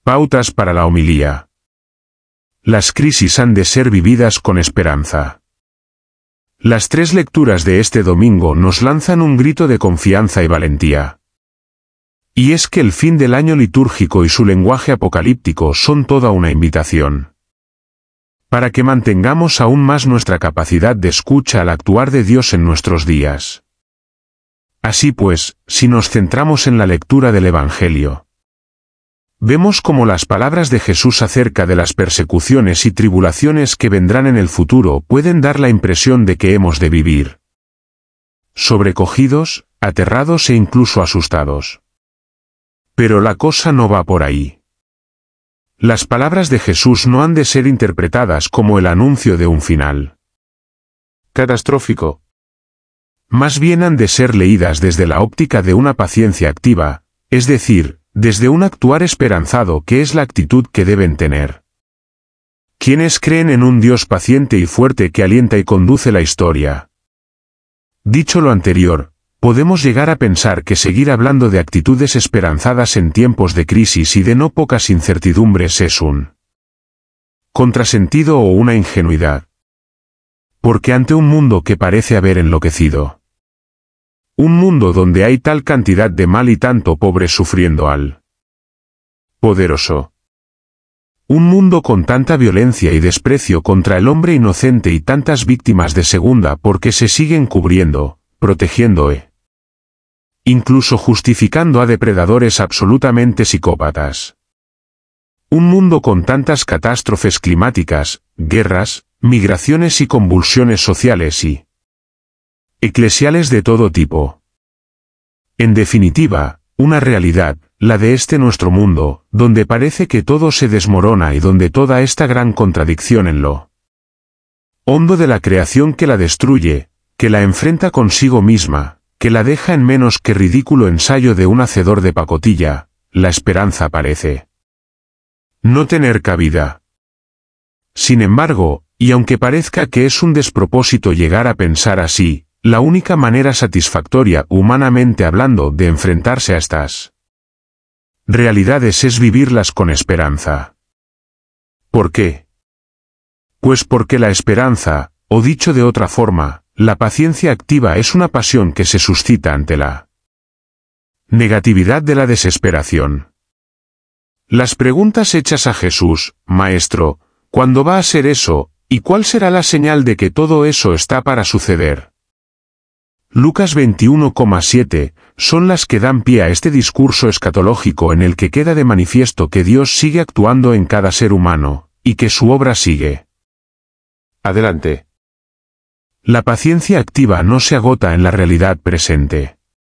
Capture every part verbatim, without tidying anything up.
Pautas para la homilía. Las crisis han de ser vividas con esperanza. Las tres lecturas de este domingo nos lanzan un grito de confianza y valentía. Y es que el fin del año litúrgico y su lenguaje apocalíptico son toda una invitación. Para que mantengamos aún más nuestra capacidad de escucha al actuar de Dios en nuestros días. Así pues, si nos centramos en la lectura del Evangelio, vemos cómo las palabras de Jesús acerca de las persecuciones y tribulaciones que vendrán en el futuro pueden dar la impresión de que hemos de vivir sobrecogidos, aterrados e incluso asustados. Pero la cosa no va por ahí. Las palabras de Jesús no han de ser interpretadas como el anuncio de un final catastrófico. Más bien han de ser leídas desde la óptica de una paciencia activa, es decir, desde un actuar esperanzado que es la actitud que deben tener quienes creen en un Dios paciente y fuerte que alienta y conduce la historia. Dicho lo anterior, podemos llegar a pensar que seguir hablando de actitudes esperanzadas en tiempos de crisis y de no pocas incertidumbres es un contrasentido o una ingenuidad. Porque ante un mundo que parece haber enloquecido, un mundo donde hay tal cantidad de mal y tanto pobre sufriendo al poderoso, un mundo con tanta violencia y desprecio contra el hombre inocente y tantas víctimas de segunda porque se siguen cubriendo, protegiendo e incluso justificando a depredadores absolutamente psicópatas. Un mundo con tantas catástrofes climáticas, guerras, migraciones y convulsiones sociales y eclesiales de todo tipo. En definitiva, una realidad, la de este nuestro mundo, donde parece que todo se desmorona y donde toda esta gran contradicción en lo hondo de la creación que la destruye, que la enfrenta consigo misma, que la deja en menos que ridículo ensayo de un hacedor de pacotilla, la esperanza parece no tener cabida. Sin embargo, y aunque parezca que es un despropósito llegar a pensar así, la única manera satisfactoria, humanamente hablando, de enfrentarse a estas realidades es vivirlas con esperanza. ¿Por qué? Pues porque la esperanza, o dicho de otra forma, la paciencia activa es una pasión que se suscita ante la negatividad de la desesperación. Las preguntas hechas a Jesús, Maestro, ¿cuándo va a ser eso, y cuál será la señal de que todo eso está para suceder? Lucas veintiuno coma siete, son las que dan pie a este discurso escatológico en el que queda de manifiesto que Dios sigue actuando en cada ser humano, y que su obra sigue adelante. La paciencia activa no se agota en la realidad presente.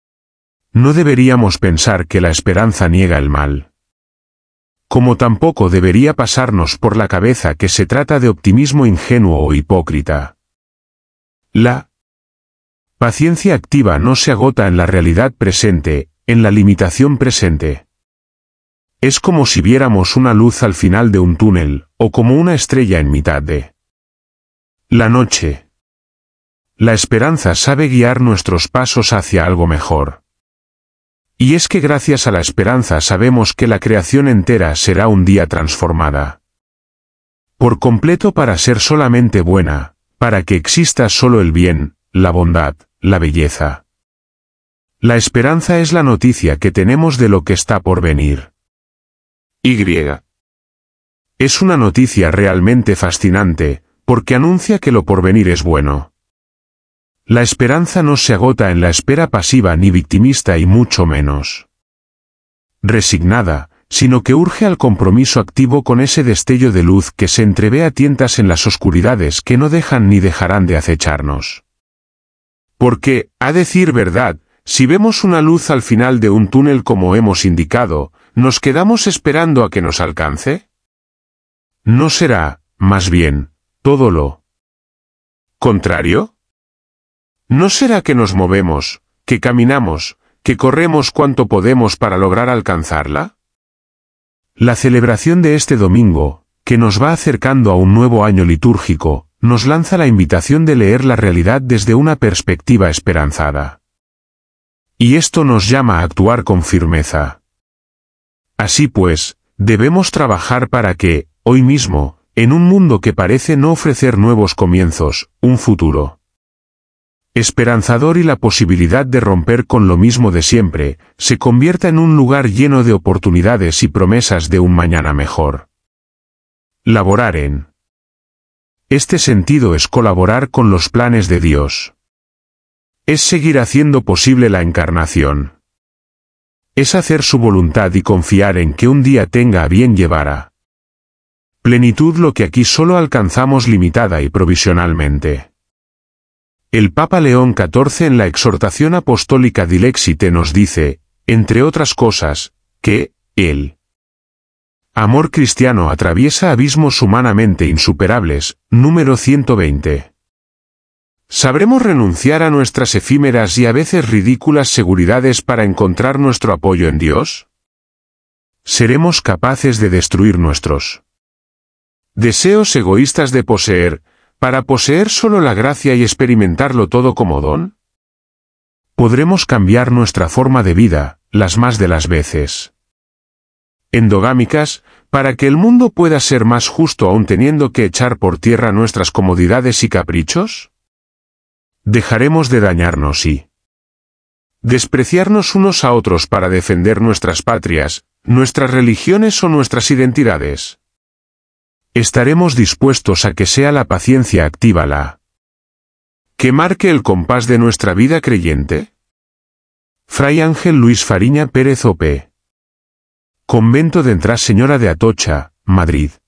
No deberíamos pensar que la esperanza niega el mal. Como tampoco debería pasarnos por la cabeza que se trata de optimismo ingenuo o hipócrita. La paciencia activa no se agota en la realidad presente, en la limitación presente. Es como si viéramos una luz al final de un túnel, o como una estrella en mitad de la noche. La esperanza sabe guiar nuestros pasos hacia algo mejor. Y es que gracias a la esperanza sabemos que la creación entera será un día transformada por completo para ser solamente buena, para que exista solo el bien, la bondad, la belleza. La esperanza es la noticia que tenemos de lo que está por venir. Y. Es una noticia realmente fascinante, porque anuncia que lo porvenir es bueno. La esperanza no se agota en la espera pasiva ni victimista y mucho menos resignada, sino que urge al compromiso activo con ese destello de luz que se entrevé a tientas en las oscuridades que no dejan ni dejarán de acecharnos. Porque, a decir verdad, si vemos una luz al final de un túnel como hemos indicado, ¿nos quedamos esperando a que nos alcance? ¿No será, más bien, todo lo contrario? ¿No será que nos movemos, que caminamos, que corremos cuanto podemos para lograr alcanzarla? La celebración de este domingo, que nos va acercando a un nuevo año litúrgico, nos lanza la invitación de leer la realidad desde una perspectiva esperanzada. Y esto nos llama a actuar con firmeza. Así pues, Debemos trabajar para que, hoy mismo, en un mundo que parece no ofrecer nuevos comienzos, un futuro esperanzador y la posibilidad de romper con lo mismo de siempre, se convierta en un lugar lleno de oportunidades y promesas de un mañana mejor. Laborar en este sentido es colaborar con los planes de Dios. Es seguir haciendo posible la encarnación. Es hacer su voluntad y confiar en que un día tenga a bien llevar a plenitud lo que aquí solo alcanzamos limitada y provisionalmente. El Papa León catorce en la exhortación apostólica Dilexite nos dice, entre otras cosas, que el amor cristiano atraviesa abismos humanamente insuperables, número ciento veinte. ¿Sabremos renunciar a nuestras efímeras y a veces ridículas seguridades para encontrar nuestro apoyo en Dios? ¿Seremos capaces de destruir nuestros deseos egoístas de poseer, para poseer solo la gracia y experimentarlo todo como don? Podremos cambiar nuestra forma de vida, las más de las veces endogámicas, para que el mundo pueda ser más justo aún teniendo que echar por tierra nuestras comodidades y caprichos? ¿Dejaremos de dañarnos y despreciarnos unos a otros para defender nuestras patrias, nuestras religiones o nuestras identidades? ¿Estaremos dispuestos a que sea la paciencia activa la que marque el compás de nuestra vida creyente? Fray Ángel Luis Fariña Pérez O P Convento de Entrás Señora de Atocha, Madrid.